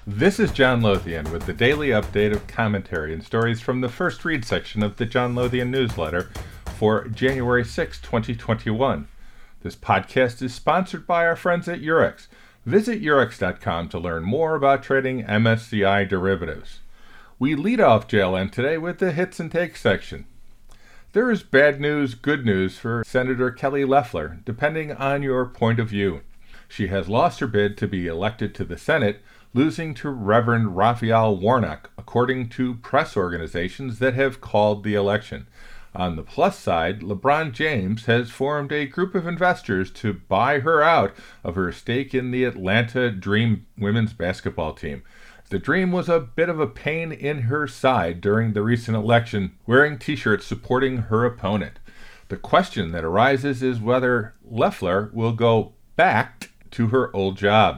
This is John Lothian with the daily update of commentary and stories from the First Read section of the John Lothian newsletter for January 6, 2021. This podcast is sponsored by our friends at Eurex. Visit Eurex.com to learn more about trading MSCI derivatives. We lead off JLN today with the hits and takes section. There is bad news, good news for Senator Kelly Loeffler, depending on your point of view. She has lost her bid to be elected to the Senate, losing to Reverend Raphael Warnock, according to press organizations that have called the election. On the plus side, LeBron James has formed a group of investors to buy her out of her stake in the Atlanta Dream women's basketball team. The Dream was a bit of a pain in her side during the recent election, wearing t-shirts supporting her opponent. The question that arises is whether Loeffler will go back to her old job.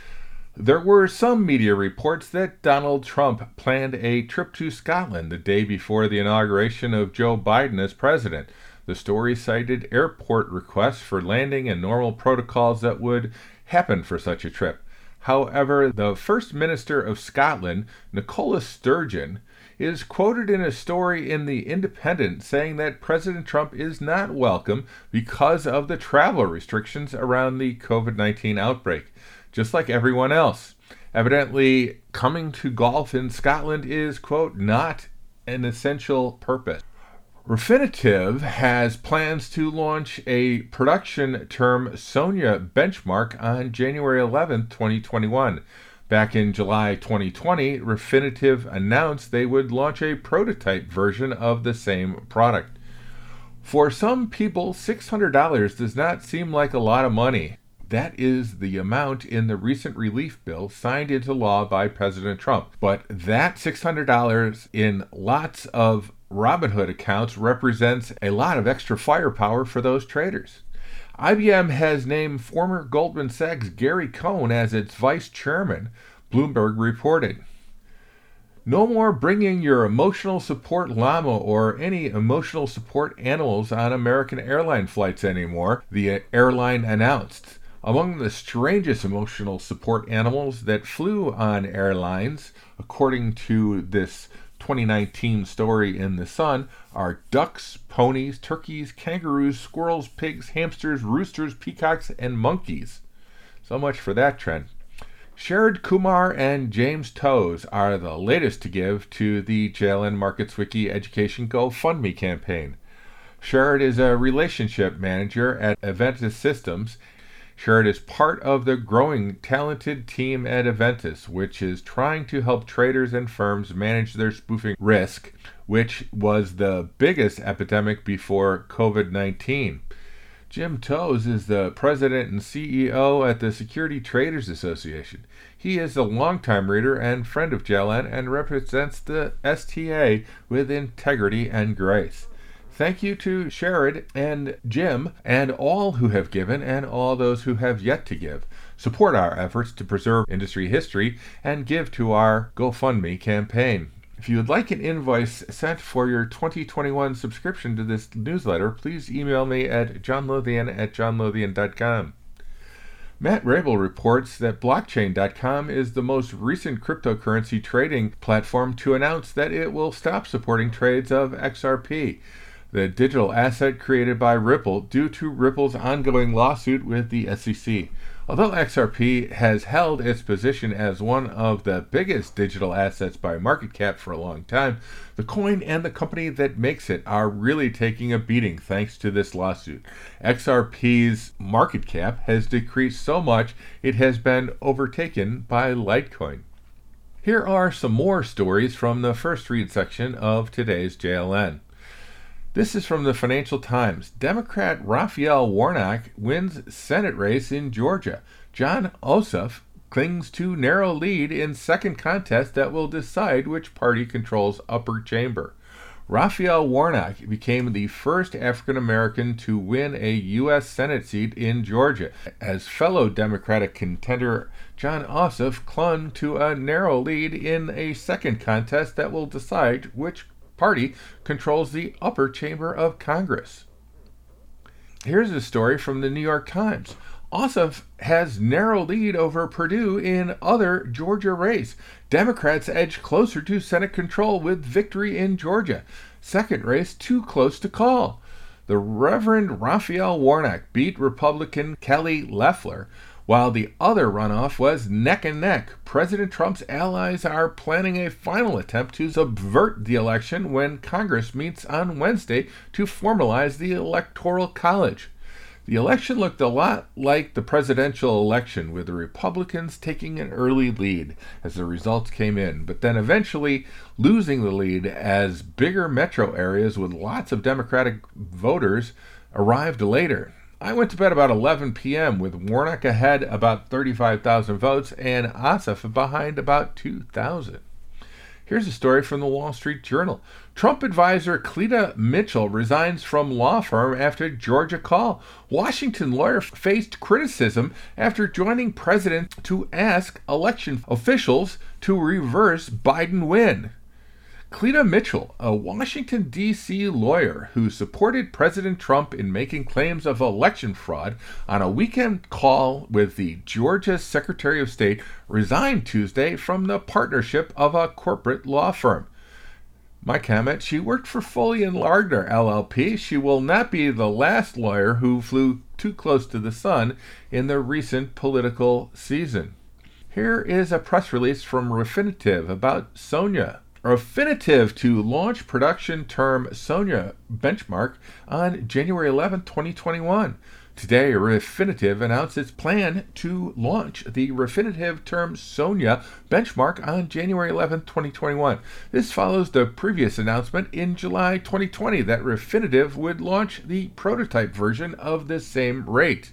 There were some media reports that Donald Trump planned a trip to Scotland the day before the inauguration of Joe Biden as president. The story cited airport requests for landing and normal protocols that would happen for such a trip. However, the First Minister of Scotland, Nicola Sturgeon, is quoted in a story in The Independent saying that President Trump is not welcome because of the travel restrictions around the COVID-19 outbreak, just like everyone else. Evidently, coming to golf in Scotland is, quote, not an essential purpose. Refinitiv has plans to launch a production term SONIA benchmark on January 11, 2021. Back in July 2020, Refinitiv announced they would launch a prototype version of the same product. For some people, $600 does not seem like a lot of money. That is the amount in the recent relief bill signed into law by President Trump. But that $600 in lots of Robinhood accounts represents a lot of extra firepower for those traders. IBM has named former Goldman Sachs Gary Cohn as its vice chairman, Bloomberg reported. No more bringing your emotional support llama or any emotional support animals on American airline flights anymore, the airline announced. Among the strangest emotional support animals that flew on airlines, according to this 2019 story in The Sun, are ducks, ponies, turkeys, kangaroos, squirrels, pigs, hamsters, roosters, peacocks, and monkeys. So much for that trend. Sherrod Kumar and James Toes are the latest to give to the JLN Markets Wiki Education GoFundMe campaign. Sherrod is a relationship manager at Aventus Systems. Sherrod is part of the growing talented team at Aventus, which is trying to help traders and firms manage their spoofing risk, which was the biggest epidemic before COVID-19. Jim Toes is the president and CEO at the Security Traders Association. He is a longtime reader and friend of JLN and represents the STA with integrity and grace. Thank you to Sherrod and Jim and all who have given and all those who have yet to give. Support our efforts to preserve industry history and give to our GoFundMe campaign. If you would like an invoice sent for your 2021 subscription to this newsletter, please email me at johnlothian@johnlothian.com. Matt Rabel reports that Blockchain.com is the most recent cryptocurrency trading platform to announce that it will stop supporting trades of XRP, the digital asset created by Ripple due to Ripple's ongoing lawsuit with the SEC. Although XRP has held its position as one of the biggest digital assets by market cap for a long time, the coin and the company that makes it are really taking a beating thanks to this lawsuit. XRP's market cap has decreased so much it has been overtaken by Litecoin. Here are some more stories from the First Read section of today's JLN. This is from the Financial Times. Democrat Raphael Warnock wins Senate race in Georgia. Jon Ossoff clings to narrow lead in second contest that will decide which party controls upper chamber. Raphael Warnock became the first African American to win a U.S. Senate seat in Georgia, as fellow Democratic contender Jon Ossoff clung to a narrow lead in a second contest that will decide which party controls the upper chamber of Congress. Here's a story from the New York Times. Ossoff has narrow lead over Perdue in other Georgia race. Democrats edge closer to Senate control with victory in Georgia. Second race too close to call. The Reverend Raphael Warnock beat Republican Kelly Loeffler, while the other runoff was neck and neck. President Trump's allies are planning a final attempt to subvert the election when Congress meets on Wednesday to formalize the Electoral College. The election looked a lot like the presidential election, with the Republicans taking an early lead as the results came in, but then eventually losing the lead as bigger metro areas with lots of Democratic voters arrived later. I went to bed about 11 p.m. with Warnock ahead about 35,000 votes and Ossoff behind about 2,000. Here's a story from the Wall Street Journal. Trump advisor Cleta Mitchell resigns from law firm after Georgia call. Washington lawyer faced criticism after joining president to ask election officials to reverse Biden win. Cleta Mitchell, a Washington, D.C. lawyer who supported President Trump in making claims of election fraud on a weekend call with the Georgia Secretary of State, resigned Tuesday from the partnership of a corporate law firm. My comment, she worked for Foley & Lardner, LLP. She will not be the last lawyer who flew too close to the sun in the recent political season. Here is a press release from Refinitiv about Sonia. Refinitiv to launch production term Sonia benchmark on January 11, 2021. Today, Refinitiv announced its plan to launch the Refinitiv term Sonia benchmark on January 11, 2021. This follows the previous announcement in July 2020 that Refinitiv would launch the prototype version of the same rate.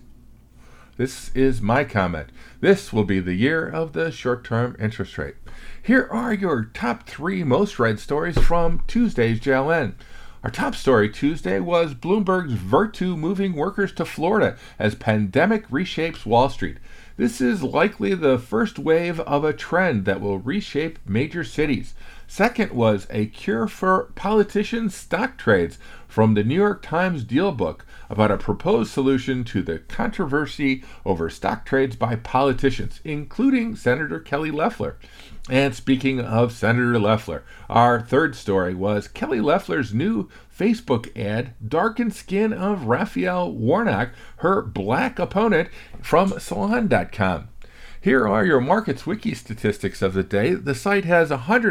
This is my comment. This will be the year of the short-term interest rate. Here are your top 3 most read stories from Tuesday's JLN. Our top story Tuesday was Bloomberg's Virtu moving workers to Florida as pandemic reshapes Wall Street. This is likely the first wave of a trend that will reshape major cities. Second was a cure for politicians' stock trades from the New York Times Deal Book about a proposed solution to the controversy over stock trades by politicians, including Senator Kelly Loeffler. And speaking of Senator Loeffler, our third story was Kelly Loeffler's new Facebook ad, Darkened Skin of Raphael Warnock, her black opponent, from Salon.com. Here are your Markets Wiki statistics of the day. The site has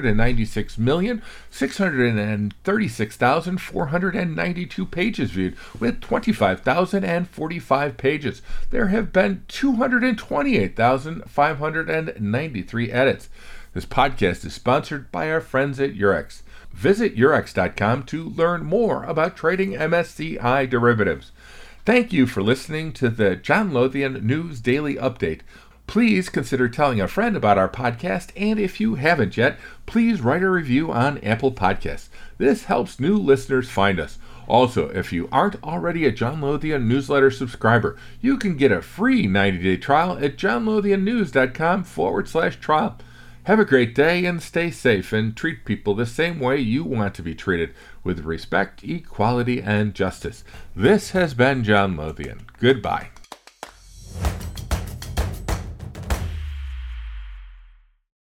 196,636,492 pages viewed, with 25,045 pages. There have been 228,593 edits. This podcast is sponsored by our friends at Eurex. Visit Eurex.com to learn more about trading MSCI derivatives. Thank you for listening to the John Lothian News Daily Update. Please consider telling a friend about our podcast, and if you haven't yet, please write a review on Apple Podcasts. This helps new listeners find us. Also, if you aren't already a John Lothian newsletter subscriber, you can get a free 90-day trial at johnlothiannews.com/trial. Have a great day and stay safe, and treat people the same way you want to be treated, with respect, equality, and justice. This has been John Lothian. Goodbye.